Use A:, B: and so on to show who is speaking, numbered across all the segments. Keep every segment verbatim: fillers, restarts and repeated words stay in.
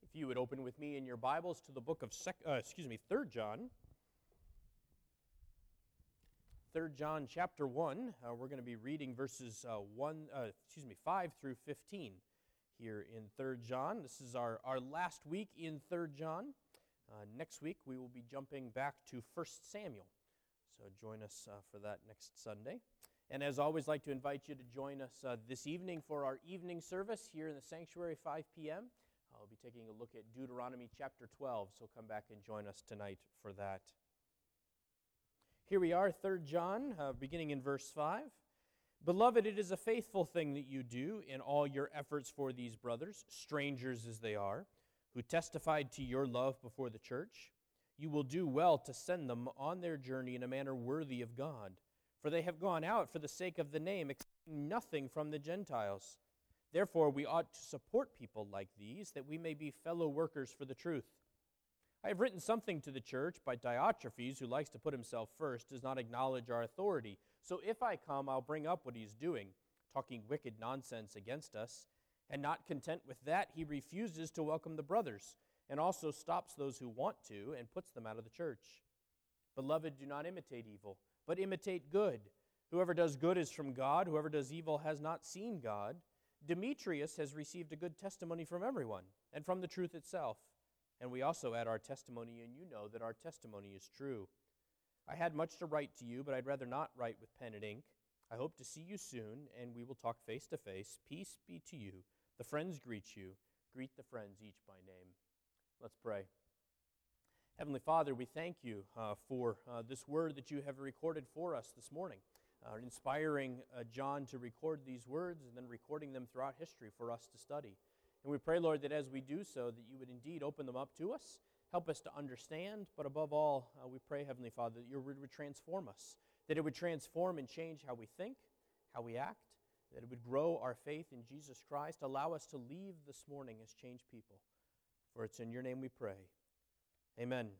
A: If you would open with me in your Bibles to the book of, sec- uh, excuse me, Third John. Third John chapter one, uh, we're going to be reading verses uh, one, uh, excuse me, five through fifteen here in Third John. This is our, our last week in Third John. Uh, next week we will be jumping back to First Samuel. So join us uh, for that next Sunday. And as always, I'd like to invite you to join us uh, this evening for our evening service here in the sanctuary, five p.m. I'll be taking a look at Deuteronomy chapter twelve, so come back and join us tonight for that. Here we are, Third John, uh, beginning in verse five. Beloved, it is a faithful thing that you do in all your efforts for these brothers, strangers as they are, who testified to your love before the church. You will do well to send them on their journey in a manner worthy of God, for they have gone out for the sake of the name, expecting nothing from the Gentiles. Therefore, we ought to support people like these, that we may be fellow workers for the truth. I have written something to the church, but Diotrephes, who likes to put himself first, does not acknowledge our authority. So if I come, I'll bring up what he's doing, talking wicked nonsense against us. And not content with that, he refuses to welcome the brothers, and also stops those who want to, and puts them out of the church. Beloved, do not imitate evil, but imitate good. Whoever does good is from God. Whoever does evil has not seen God. Demetrius has received a good testimony from everyone, and from the truth itself. And we also add our testimony, and you know that our testimony is true. I had much to write to you, but I'd rather not write with pen and ink. I hope to see you soon, and we will talk face to face. Peace be to you. The friends greet you. Greet the friends each by name. Let's pray. Heavenly Father, we thank you uh, for uh, this word that you have recorded for us this morning. Uh, inspiring uh, John to record these words and then recording them throughout history for us to study. And we pray, Lord, that as we do so, that you would indeed open them up to us, help us to understand, but above all, uh, we pray, Heavenly Father, that your word would transform us, that it would transform and change how we think, how we act, that it would grow our faith in Jesus Christ, allow us to leave this morning as changed people. For it's in your name we pray. Amen.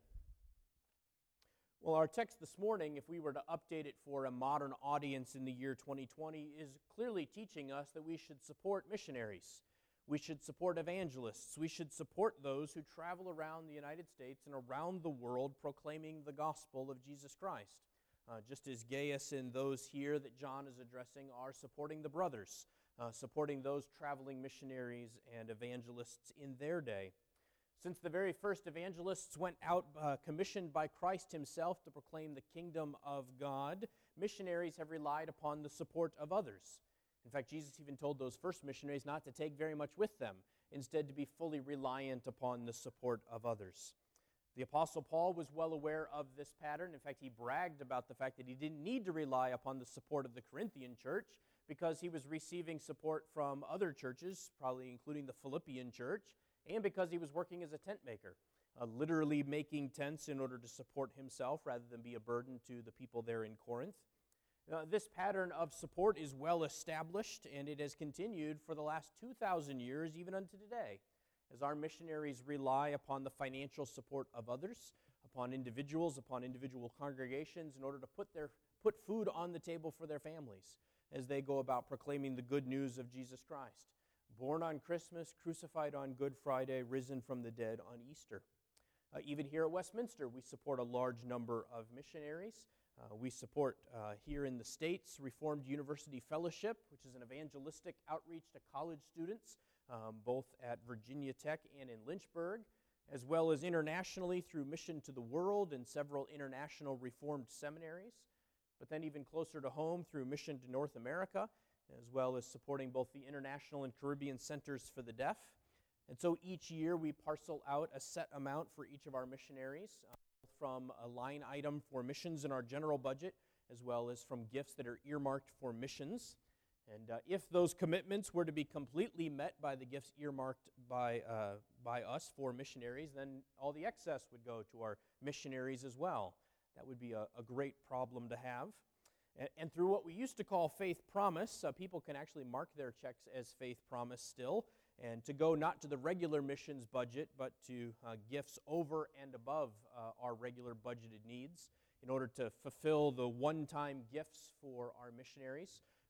A: Well, our text this morning, if we were to update it for a modern audience in the year twenty twenty, is clearly teaching us that we should support missionaries. We should support evangelists. We should support those who travel around the United States and around the world proclaiming the gospel of Jesus Christ. Uh, just as Gaius and those here that John is addressing are supporting the brothers, uh, supporting those traveling missionaries and evangelists in their day. Since the very first evangelists went out uh, commissioned by Christ himself to proclaim the kingdom of God, missionaries have relied upon the support of others. In fact, Jesus even told those first missionaries not to take very much with them, instead to be fully reliant upon the support of others. The Apostle Paul was well aware of this pattern. In fact, he bragged about the fact that he didn't need to rely upon the support of the Corinthian church because he was receiving support from other churches, probably including the Philippian church, and because he was working as a tent maker, uh, literally making tents in order to support himself rather than be a burden to the people there in Corinth. Uh, this pattern of support is well established, and it has continued for the last two thousand years, even unto today, as our missionaries rely upon the financial support of others, upon individuals, upon individual congregations, in order to put their put food on the table for their families as they go about proclaiming the good news of Jesus Christ. Born on Christmas, crucified on Good Friday, risen from the dead on Easter. Uh, even here at Westminster, we support a large number of missionaries. Uh, we support uh, here in the States Reformed University Fellowship, which is an evangelistic outreach to college students, um, both at Virginia Tech and in Lynchburg, as well as internationally through Mission to the World and several international Reformed seminaries, but then even closer to home through Mission to North America, as well as supporting both the International and Caribbean Centers for the Deaf. And so each year we parcel out a set amount for each of our missionaries, uh, from a line item for missions in our general budget, as well as from gifts that are earmarked for missions. And uh, if those commitments were to be completely met by the gifts earmarked by, uh, by us for missionaries, then all the excess would go to our missionaries as well. That would be a, a great problem to have. And through what we used to call faith promise, uh, people can actually mark their checks as faith promise still, and to go not to the regular missions budget, but to uh, gifts over and above uh, our regular budgeted needs in order to fulfill the one-time gifts for our missionaries.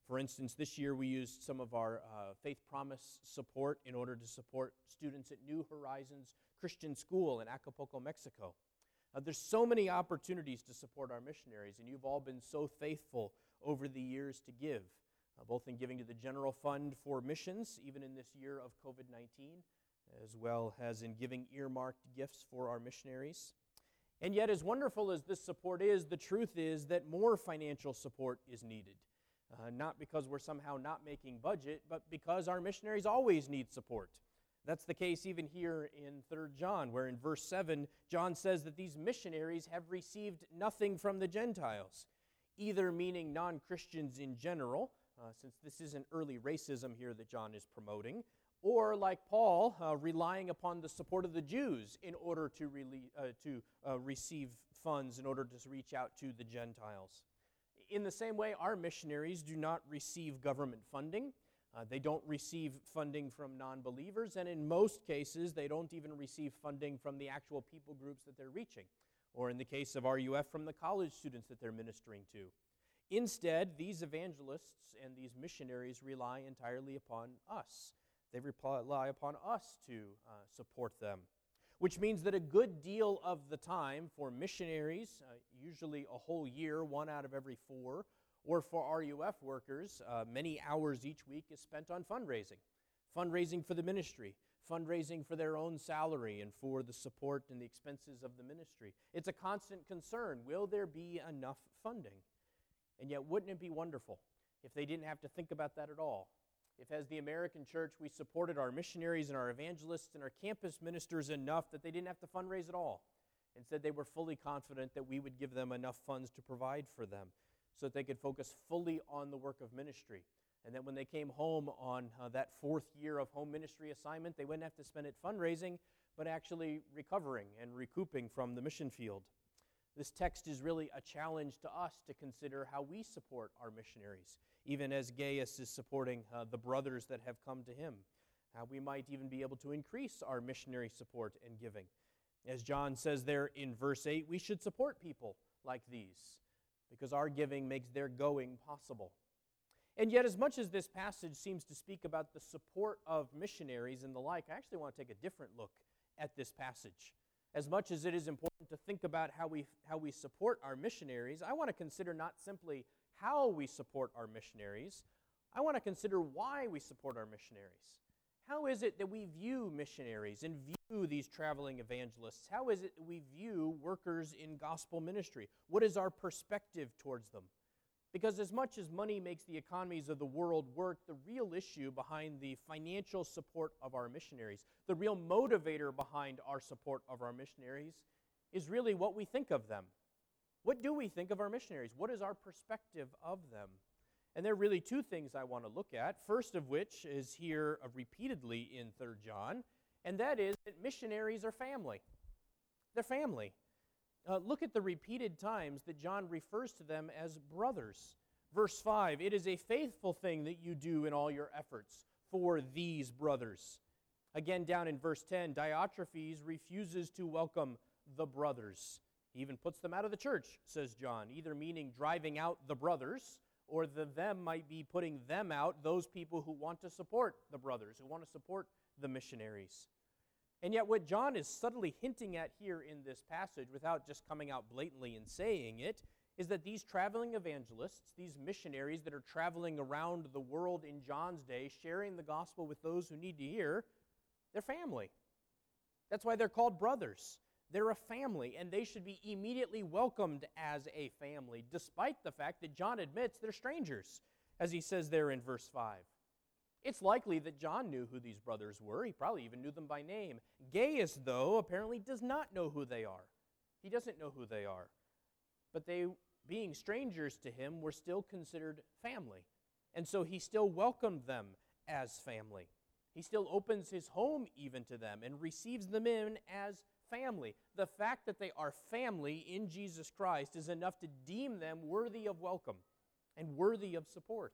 A: For instance, this year we used some of our uh, Faith Promise support in order to support students at New Horizons Christian School in Acapulco, Mexico. Uh, there's so many opportunities to support our missionaries, and you've all been so faithful over the years to give, uh, both in giving to the general fund for missions, even in this year of covid nineteen, as well as in giving earmarked gifts for our missionaries. And yet, as wonderful as this support is, the truth is that more financial support is needed. Uh, not because we're somehow not making budget, but because our missionaries always need support. That's the case even here in Third John, where in verse seven, John says that these missionaries have received nothing from the Gentiles, either meaning non-Christians in general, uh, since this isn't early racism here that John is promoting, or like Paul, uh, relying upon the support of the Jews in order to, rele- uh, to uh, receive funds in order to reach out to the Gentiles. In the same way, our missionaries do not receive government funding. Uh, they don't receive funding from non-believers, and in most cases, they don't even receive funding from the actual people groups that they're reaching, or in the case of R U F, from the college students that they're ministering to. Instead, these evangelists and these missionaries rely entirely upon us. They rely upon us to uh, support them, which means that a good deal of the time for missionaries, uh, usually a whole year, one out of every four, or for R U F workers, uh, many hours each week is spent on fundraising. Fundraising for the ministry, fundraising for their own salary and for the support and the expenses of the ministry. It's a constant concern. Will there be enough funding? And yet, wouldn't it be wonderful if they didn't have to think about that at all? If, as the American church, we supported our missionaries and our evangelists and our campus ministers enough that they didn't have to fundraise at all. Instead, they were fully confident that we would give them enough funds to provide for them so that they could focus fully on the work of ministry. And that when they came home on uh, that fourth year of home ministry assignment, they wouldn't have to spend it fundraising, but actually recovering and recouping from the mission field. This text is really a challenge to us to consider how we support our missionaries, even as Gaius is supporting uh, the brothers that have come to him. How we might even be able to increase our missionary support and giving. As John says there in verse eight, we should support people like these because our giving makes their going possible. And yet, as much as this passage seems to speak about the support of missionaries and the like, I actually want to take a different look at this passage. As much as it is important to think about how we how we support our missionaries, I want to consider not simply how we support our missionaries. I want to consider why we support our missionaries. How is it that we view missionaries and view these traveling evangelists? How is it that we view workers in gospel ministry? What is our perspective towards them? Because as much as money makes the economies of the world work, the real issue behind the financial support of our missionaries, the real motivator behind our support of our missionaries, is really what we think of them. What do we think of our missionaries? What is our perspective of them? And there are really two things I want to look at, first of which is here uh, repeatedly in Third John, and that is that missionaries are family. They're family. Uh, look at the repeated times that John refers to them as brothers. Verse five, it is a faithful thing that you do in all your efforts for these brothers. Again, down in verse ten, Diotrephes refuses to welcome the brothers. He even puts them out of the church, says John, either meaning driving out the brothers, or the them might be putting them out, those people who want to support the brothers, who want to support the missionaries. And yet what John is subtly hinting at here in this passage, without just coming out blatantly and saying it, is that these traveling evangelists, these missionaries that are traveling around the world in John's day, sharing the gospel with those who need to hear, they're family. That's why they're called brothers. They're a family, and they should be immediately welcomed as a family, despite the fact that John admits they're strangers, as he says there in verse five. It's likely that John knew who these brothers were. He probably even knew them by name. Gaius, though, apparently does not know who they are. He doesn't know who they are. But they, being strangers to him, were still considered family. And so he still welcomed them as family. He still opens his home even to them and receives them in as family. The fact that they are family in Jesus Christ is enough to deem them worthy of welcome and worthy of support.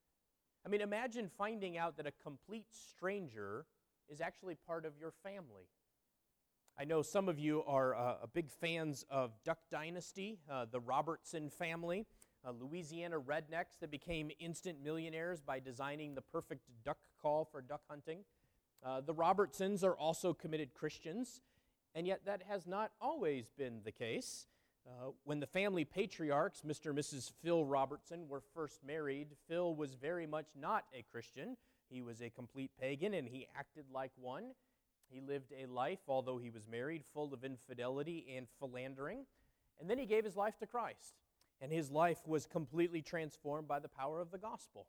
A: I mean, imagine finding out that a complete stranger is actually part of your family. I know some of you are uh, big fans of Duck Dynasty, uh, the Robertson family. uh, Louisiana rednecks that became instant millionaires by designing the perfect duck call for duck hunting. Uh, the Robertsons are also committed Christians, and yet that has not always been the case. Uh, when the family patriarchs, Mister and Missus Phil Robertson, were first married, Phil was very much not a Christian. He was a complete pagan, and he acted like one. He lived a life, although he was married, full of infidelity and philandering. And then he gave his life to Christ, and his life was completely transformed by the power of the gospel.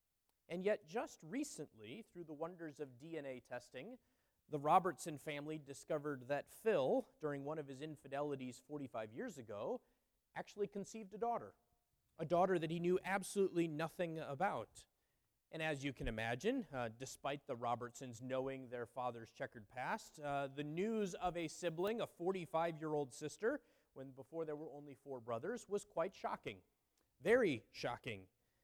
A: And yet, just recently, through the wonders of D N A testing, the Robertson family discovered that Phil, during one of his infidelities forty-five years ago, actually conceived a daughter, a daughter that he knew absolutely nothing about. And as you can imagine, uh, despite the Robertsons knowing their father's checkered past, uh, the news of a sibling, a forty-five-year-old sister, when before there were only four brothers, was quite shocking, very shocking.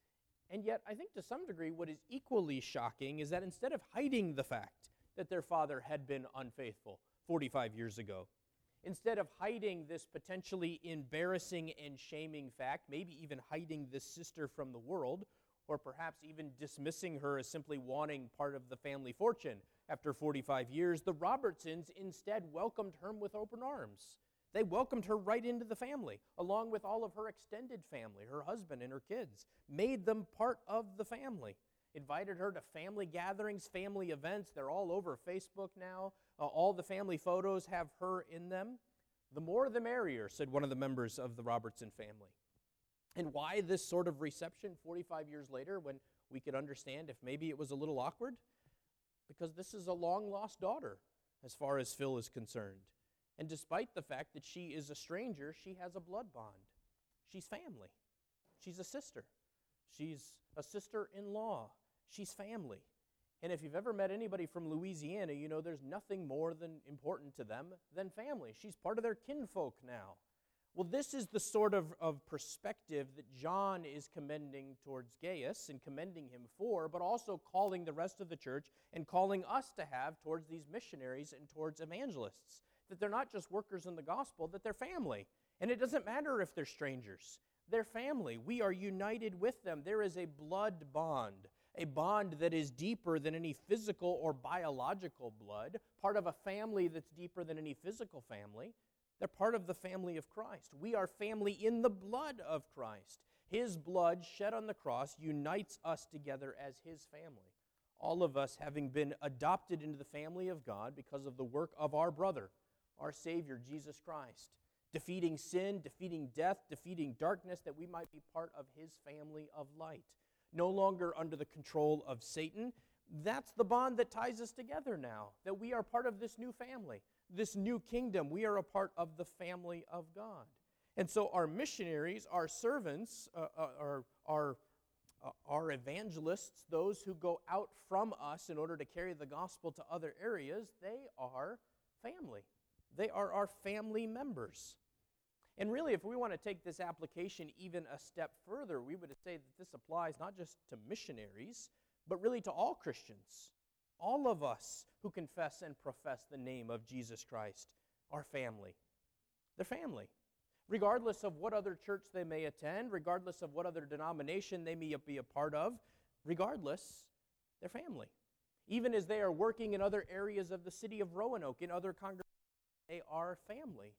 A: And yet, I think to some degree, what is equally shocking is that instead of hiding the fact that their father had been unfaithful forty-five years ago, instead of hiding this potentially embarrassing and shaming fact, maybe even hiding this sister from the world, or perhaps even dismissing her as simply wanting part of the family fortune after forty-five years, the Robertsons instead welcomed her with open arms. They welcomed her right into the family, along with all of her extended family, her husband and her kids, made them part of the family, invited her to family gatherings, family events. They're all over Facebook now. Uh, all the family photos have her in them. The more the merrier, said one of the members of the Robertson family. And why this sort of reception forty-five years later when we could understand if maybe it was a little awkward? Because this is a long-lost daughter as far as Phil is concerned. And despite the fact that she is a stranger, she has a blood bond. She's family. She's a sister. She's a sister-in-law. She's family. And if you've ever met anybody from Louisiana, you know there's nothing more than important to them than family. She's part of their kinfolk now. Well, this is the sort of, of perspective that John is commending towards Gaius and commending him for, but also calling the rest of the church and calling us to have towards these missionaries and towards evangelists. That they're not just workers in the gospel, that they're family. And it doesn't matter if they're strangers. They're family. We are united with them. There is a blood bond, a bond that is deeper than any physical or biological blood, part of a family that's deeper than any physical family. They're part of the family of Christ. We are family in the blood of Christ. His blood shed on the cross unites us together as his family. All of us having been adopted into the family of God because of the work of our brother, our Savior, Jesus Christ, defeating sin, defeating death, defeating darkness, that we might be part of his family of light. No longer under the control of Satan. That's the bond that ties us together now, that we are part of this new family, this new kingdom. We are a part of the family of God. And so our missionaries, our servants, uh, uh, our, our, uh, our evangelists, those who go out from us in order to carry the gospel to other areas, they are family. They are our family members. And really, if we want to take this application even a step further, we would say that this applies not just to missionaries, but really to all Christians. All of us who confess and profess the name of Jesus Christ are family. They're family. Regardless of what other church they may attend, regardless of what other denomination they may be a part of, regardless, they're family. Even as they are working in other areas of the city of Roanoke, in other congregations, they are family.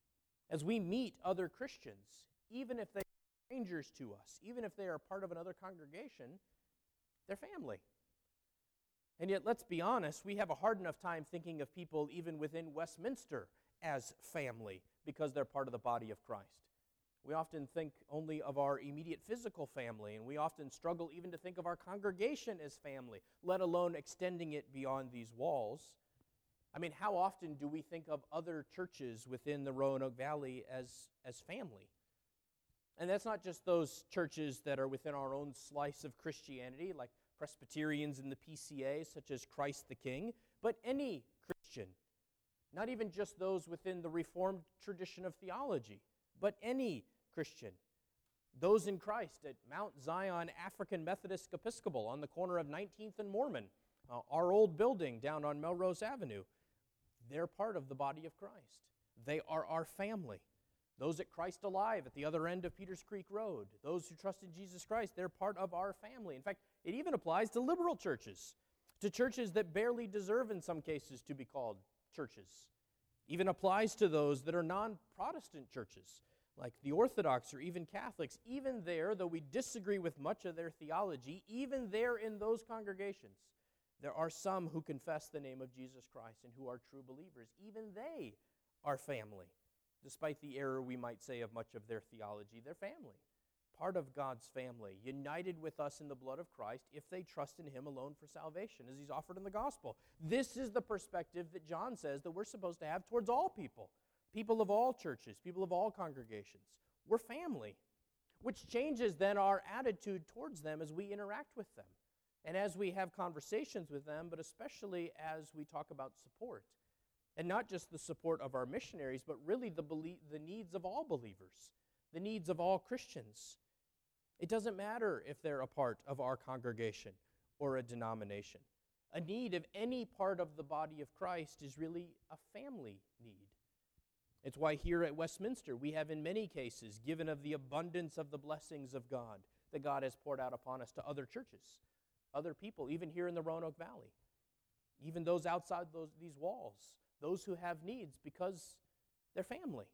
A: As we meet other Christians, even if they are strangers to us, even if they are part of another congregation, they're family. And yet, let's be honest, we have a hard enough time thinking of people even within Westminster as family because they're part of the body of Christ. We often think only of our immediate physical family, and we often struggle even to think of our congregation as family, let alone extending it beyond these walls. I mean, how often do we think of other churches within the Roanoke Valley as, as family? And that's not just those churches that are within our own slice of Christianity, like Presbyterians in the P C A, such as Christ the King, but any Christian, not even just those within the Reformed tradition of theology, but any Christian. Those in Christ at Mount Zion African Methodist Episcopal on the corner of nineteenth and Mormon, uh, our old building down on Melrose Avenue, they're part of the body of Christ. They are our family. Those at Christ Alive at the other end of Peters Creek Road, those who trust in Jesus Christ, they're part of our family. In fact, it even applies to liberal churches, to churches that barely deserve in some cases to be called churches. Even applies to those that are non-Protestant churches, like the Orthodox or even Catholics. Even there, though we disagree with much of their theology, even there in those congregations, there are some who confess the name of Jesus Christ and who are true believers. Even they are family. Despite the error we might say of much of their theology, they're family, part of God's family, united with us in the blood of Christ if they trust in Him alone for salvation, as He's offered in the gospel. This is the perspective that John says that we're supposed to have towards all people, people of all churches, people of all congregations. We're family, which changes then our attitude towards them as we interact with them and as we have conversations with them, but especially as we talk about support. And not just the support of our missionaries, but really the belie- the needs of all believers, the needs of all Christians. It doesn't matter if they're a part of our congregation or a denomination. A need of any part of the body of Christ is really a family need. It's why here at Westminster we have in many cases given of the abundance of the blessings of God that God has poured out upon us to other churches, other people, even here in the Roanoke Valley, even those outside those, these walls. Those who have needs because they're family.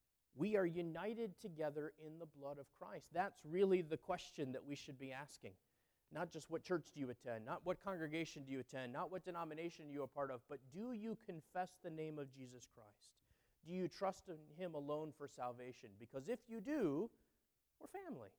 A: We are united together in the blood of Christ. That's really the question that we should be asking. Not just what church do you attend, not what congregation do you attend, not what denomination you're a part of, but do you confess the name of Jesus Christ? Do you trust in Him alone for salvation? Because if you do, we're family.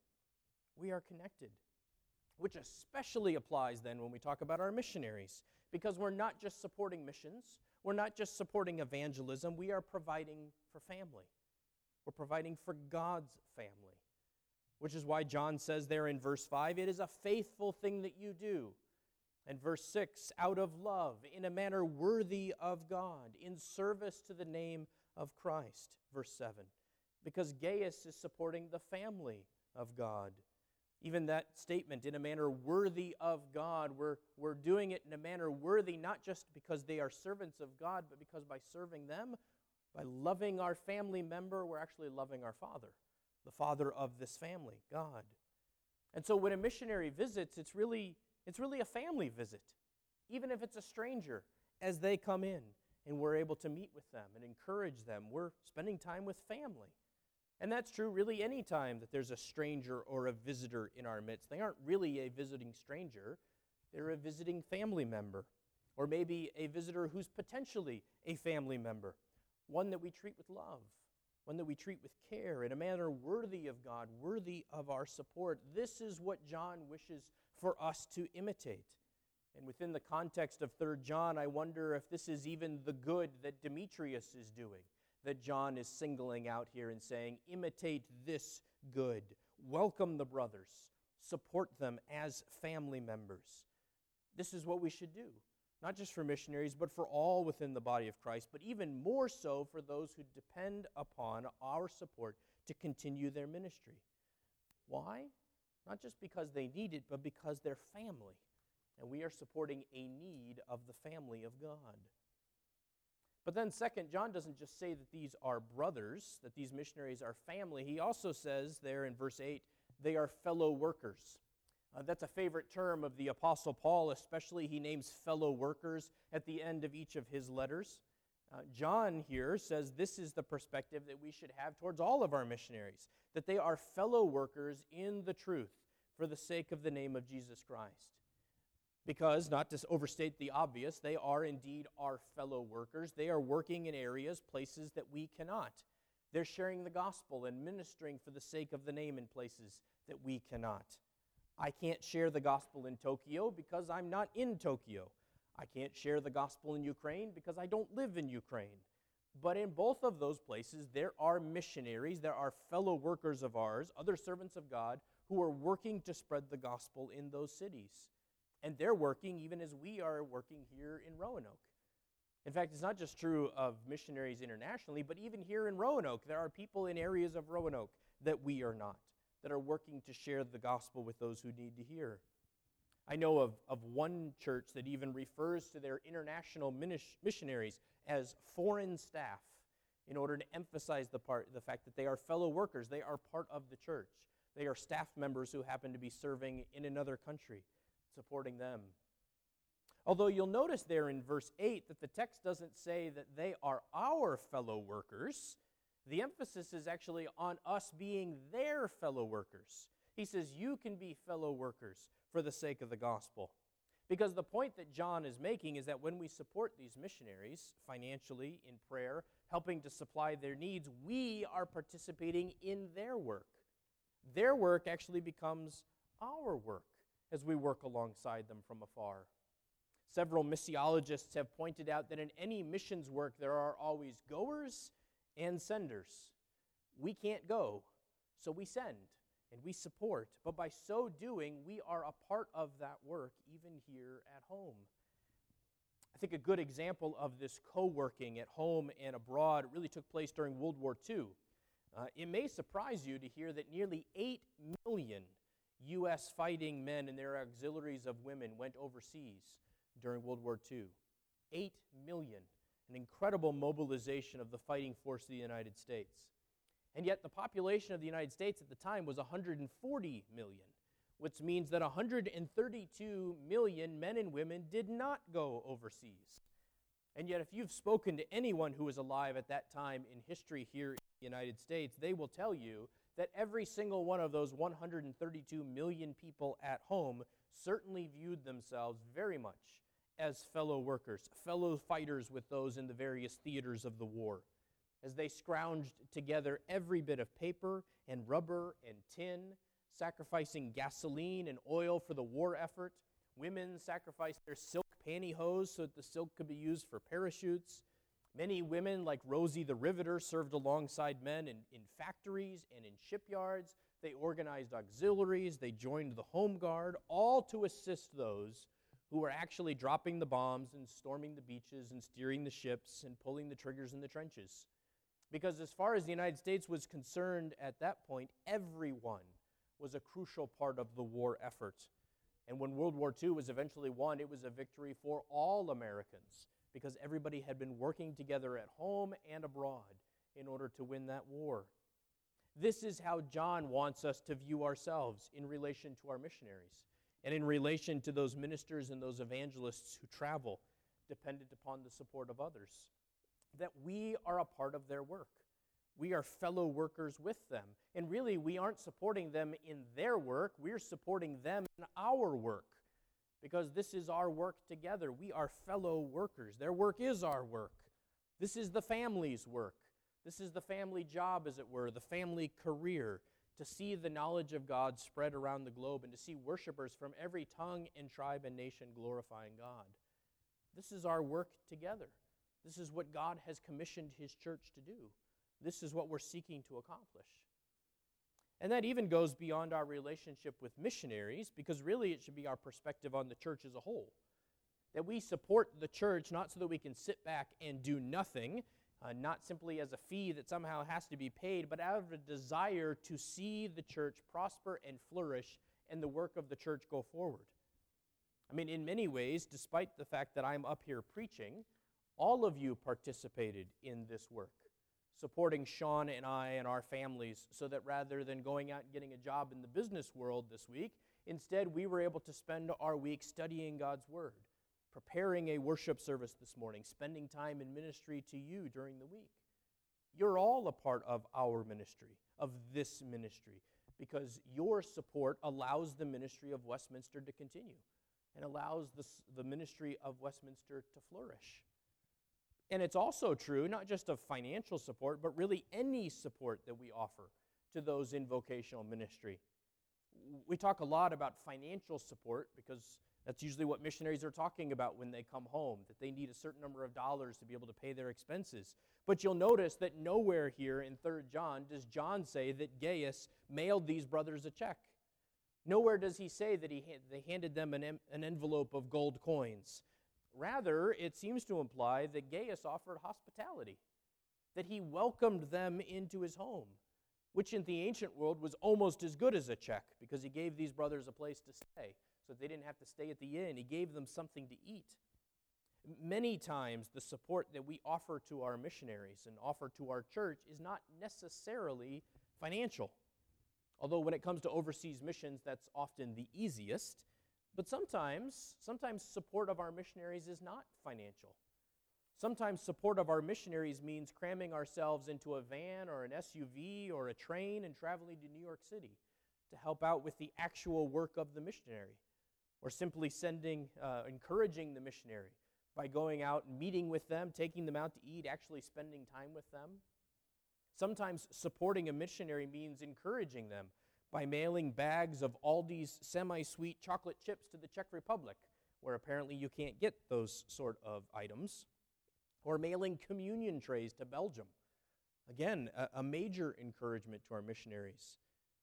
A: We are connected. Which especially applies then when we talk about our missionaries, because we're not just supporting missions, we're not just supporting evangelism, we are providing for family. We're providing for God's family, which is why John says there in verse five, it is a faithful thing that you do. And verse six, out of love, in a manner worthy of God, in service to the name of Christ. Verse seven, because Gaius is supporting the family of God. Even that statement, in a manner worthy of God, we're, we're doing it in a manner worthy, not just because they are servants of God, but because by serving them, by loving our family member, we're actually loving our Father, the Father of this family, God. And so when a missionary visits, it's really, it's really a family visit, even if it's a stranger, as they come in and we're able to meet with them and encourage them. We're spending time with family. And that's true really any time that there's a stranger or a visitor in our midst. They aren't really a visiting stranger. They're a visiting family member, or maybe a visitor who's potentially a family member, one that we treat with love, one that we treat with care, in a manner worthy of God, worthy of our support. This is what John wishes for us to imitate. And within the context of Third John, I wonder if this is even the good that Demetrius is doing, that John is singling out here and saying, imitate this good. Welcome the brothers. Support them as family members. This is what we should do, not just for missionaries, but for all within the body of Christ, but even more so for those who depend upon our support to continue their ministry. Why? Not just because they need it, but because they're family, and we are supporting a need of the family of God. But then second, John doesn't just say that these are brothers, that these missionaries are family. He also says there in verse eight, they are fellow workers. Uh, that's a favorite term of the Apostle Paul, especially he names fellow workers at the end of each of his letters. Uh, John here says this is the perspective that we should have towards all of our missionaries, that they are fellow workers in the truth for the sake of the name of Jesus Christ. Because, not to overstate the obvious, they are indeed our fellow workers. They are working in areas, places that we cannot. They're sharing the gospel and ministering for the sake of the name in places that we cannot. I can't share the gospel in Tokyo because I'm not in Tokyo. I can't share the gospel in Ukraine because I don't live in Ukraine. But in both of those places, there are missionaries, there are fellow workers of ours, other servants of God, who are working to spread the gospel in those cities. And they're working even as we are working here in Roanoke. In fact, it's not just true of missionaries internationally, but even here in Roanoke, there are people in areas of Roanoke that we are not, that are working to share the gospel with those who need to hear. I know of, of one church that even refers to their international minis- missionaries as foreign staff. in order to emphasize the part, the fact that they are fellow workers. They are part of the church. They are staff members who happen to be serving in another country, supporting them. Although you'll notice there in verse eight that the text doesn't say that they are our fellow workers. The emphasis is actually on us being their fellow workers. He says you can be fellow workers for the sake of the gospel. Because the point that John is making is that when we support these missionaries financially, in prayer, helping to supply their needs, we are participating in their work. Their work actually becomes our work as we work alongside them from afar. Several missiologists have pointed out that in any missions work there are always goers and senders. We can't go, so we send and we support. But by so doing, we are a part of that work even here at home. I think a good example of this co-working at home and abroad really took place during World War Two. Uh, it may surprise you to hear that nearly eight million U S fighting men and their auxiliaries of women went overseas during World War Two. Eight million. An incredible mobilization of the fighting force of the United States. And yet the population of the United States at the time was one hundred forty million, which means that one hundred thirty-two million men and women did not go overseas. And yet if you've spoken to anyone who was alive at that time in history here in the United States, they will tell you that every single one of those one hundred thirty-two million people at home certainly viewed themselves very much as fellow workers, fellow fighters with those in the various theaters of the war, as they scrounged together every bit of paper and rubber and tin, sacrificing gasoline and oil for the war effort. Women sacrificed their silk pantyhose so that the silk could be used for parachutes. Many women, like Rosie the Riveter, served alongside men in, in factories and in shipyards. They organized auxiliaries. They joined the Home Guard, all to assist those who were actually dropping the bombs and storming the beaches and steering the ships and pulling the triggers in the trenches. Because as far as the United States was concerned at that point, everyone was a crucial part of the war effort. And when World War Two was eventually won, it was a victory for all Americans because everybody had been working together at home and abroad in order to win that war. This is how John wants us to view ourselves in relation to our missionaries and in relation to those ministers and those evangelists who travel, dependent upon the support of others. That we are a part of their work. We are fellow workers with them. And really, we aren't supporting them in their work. We're supporting them in our work because this is our work together. We are fellow workers. Their work is our work. This is the family's work. This is the family job, as it were, the family career, to see the knowledge of God spread around the globe and to see worshipers from every tongue and tribe and nation glorifying God. This is our work together. This is what God has commissioned His church to do. This is what we're seeking to accomplish. And that even goes beyond our relationship with missionaries, because really it should be our perspective on the church as a whole. That we support the church not so that we can sit back and do nothing, uh, not simply as a fee that somehow has to be paid, but out of a desire to see the church prosper and flourish and the work of the church go forward. I mean, in many ways, despite the fact that I'm up here preaching, all of you participated in this work, supporting Sean and I and our families so that rather than going out and getting a job in the business world this week, instead we were able to spend our week studying God's Word, preparing a worship service this morning, spending time in ministry to you during the week. You're all a part of our ministry, of this ministry, because your support allows the ministry of Westminster to continue and allows the, the ministry of Westminster to flourish. And it's also true, not just of financial support, but really any support that we offer to those in vocational ministry. We talk a lot about financial support because that's usually what missionaries are talking about when they come home, that they need a certain number of dollars to be able to pay their expenses. But you'll notice that nowhere here in Third John does John say that Gaius mailed these brothers a check. Nowhere does he say that he ha- they handed them an, em- an envelope of gold coins. Rather, it seems to imply that Gaius offered hospitality, that he welcomed them into his home, which in the ancient world was almost as good as a check because he gave these brothers a place to stay so they didn't have to stay at the inn. He gave them something to eat. Many times, the support that we offer to our missionaries and offer to our church is not necessarily financial. Although when it comes to overseas missions, that's often the easiest. But sometimes, sometimes support of our missionaries is not financial. Sometimes support of our missionaries means cramming ourselves into a van or an S U V or a train and traveling to New York City to help out with the actual work of the missionary, or simply sending, uh, encouraging the missionary by going out and meeting with them, taking them out to eat, actually spending time with them. Sometimes supporting a missionary means encouraging them by mailing bags of Aldi's semi-sweet chocolate chips to the Czech Republic, where apparently you can't get those sort of items, or mailing communion trays to Belgium. Again, a, a major encouragement to our missionaries.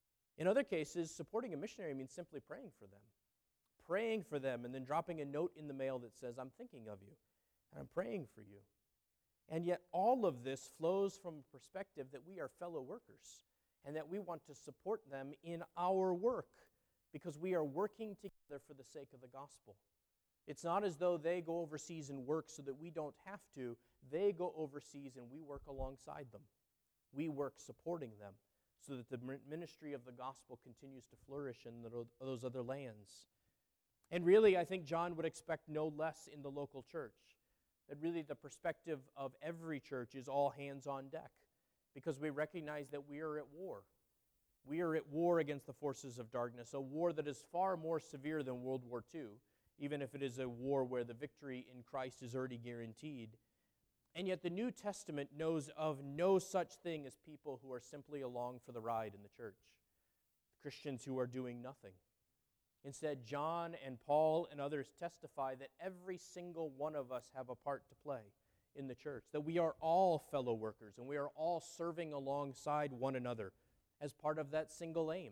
A: In other cases, supporting a missionary means simply praying for them. Praying for them and then dropping a note in the mail that says, I'm thinking of you, and I'm praying for you. And yet all of this flows from a perspective that we are fellow workers and that we want to support them in our work because we are working together for the sake of the gospel. It's not as though they go overseas and work so that we don't have to. They go overseas and we work alongside them. We work supporting them so that the ministry of the gospel continues to flourish in those other lands. And really, I think John would expect no less in the local church. That really the perspective of every church is all hands on deck, because we recognize that we are at war. We are at war against the forces of darkness, a war that is far more severe than World War Two, even if it is a war where the victory in Christ is already guaranteed. And yet the New Testament knows of no such thing as people who are simply along for the ride in the church, Christians who are doing nothing. Instead, John and Paul and others testify that every single one of us have a part to play in the church, that we are all fellow workers and we are all serving alongside one another as part of that single aim,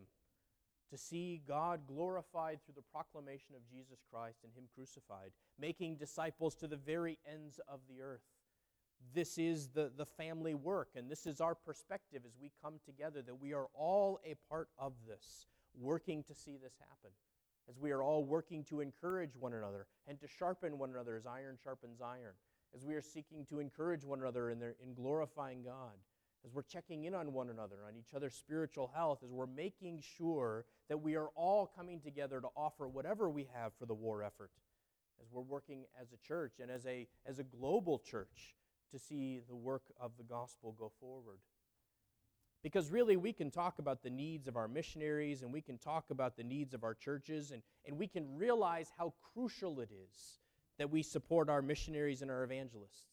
A: to see God glorified through the proclamation of Jesus Christ and Him crucified, making disciples to the very ends of the earth. This is the, the family work, and this is our perspective as we come together, that we are all a part of this, working to see this happen, as we are all working to encourage one another and to sharpen one another as iron sharpens iron, as we are seeking to encourage one another in, their, in glorifying God, as we're checking in on one another, on each other's spiritual health, as we're making sure that we are all coming together to offer whatever we have for the war effort, as we're working as a church and as a, as a global church to see the work of the gospel go forward. Because really, we can talk about the needs of our missionaries and we can talk about the needs of our churches, and, and we can realize how crucial it is that we support our missionaries and our evangelists.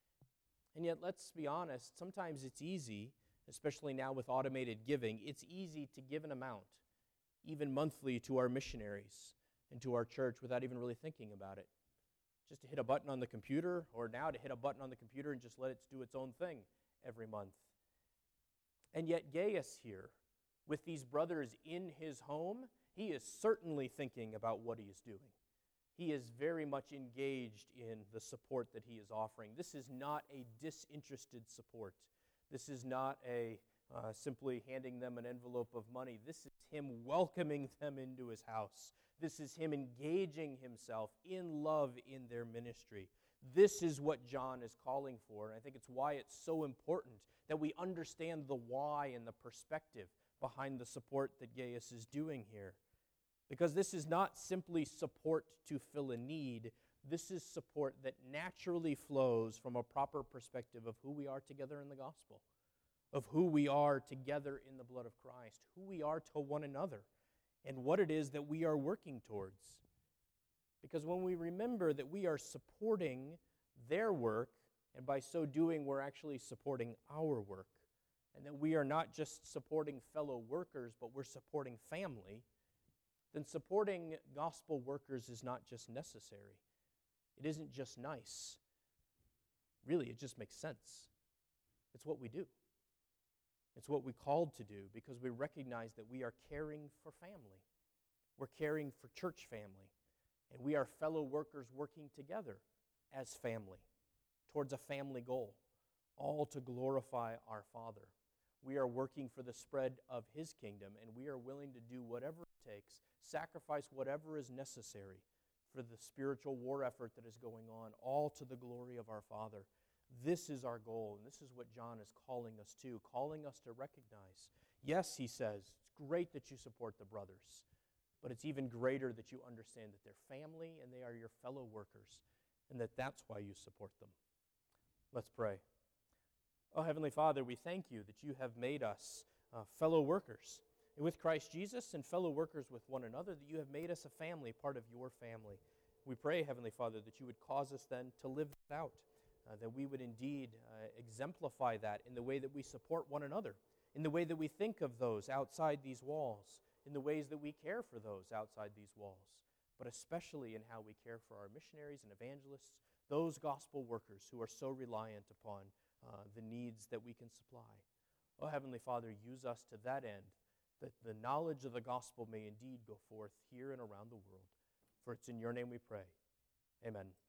A: And yet, let's be honest, sometimes it's easy, especially now with automated giving, it's easy to give an amount, even monthly, to our missionaries and to our church without even really thinking about it. Just to hit a button on the computer, or now to hit a button on the computer and just let it do its own thing every month. And yet Gaius here, with these brothers in his home, he is certainly thinking about what he is doing. He is very much engaged in the support that he is offering. This is not a disinterested support. This is not a uh, simply handing them an envelope of money. This is him welcoming them into his house. This is him engaging himself in love in their ministry. This is what John is calling for, and I think it's why it's so important that we understand the why and the perspective behind the support that Gaius is doing here. Because this is not simply support to fill a need. This is support that naturally flows from a proper perspective of who we are together in the gospel, of who we are together in the blood of Christ, who we are to one another, and what it is that we are working towards. Because when we remember that we are supporting their work, and by so doing we're actually supporting our work, and that we are not just supporting fellow workers, but we're supporting family, then supporting gospel workers is not just necessary. It isn't just nice. Really, it just makes sense. It's what we do. It's what we're called to do because we recognize that we are caring for family. We're caring for church family. And we are fellow workers working together as family towards a family goal, all to glorify our Father. We are working for the spread of His kingdom, and we are willing to do whatever it takes, sacrifice whatever is necessary for the spiritual war effort that is going on, all to the glory of our Father. This is our goal, and this is what John is calling us to, calling us to recognize. Yes, he says, it's great that you support the brothers, but it's even greater that you understand that they're family and they are your fellow workers, and that that's why you support them. Let's pray. Oh, Heavenly Father, we thank you that you have made us uh, fellow workers with Christ Jesus and fellow workers with one another, that you have made us a family, part of your family. We pray, Heavenly Father, that you would cause us then to live that out, uh, that we would indeed uh, exemplify that in the way that we support one another, in the way that we think of those outside these walls, in the ways that we care for those outside these walls, but especially in how we care for our missionaries and evangelists, those gospel workers who are so reliant upon uh, the needs that we can supply. Oh, Heavenly Father, use us to that end, that the knowledge of the gospel may indeed go forth here and around the world. For it's in your name we pray. Amen.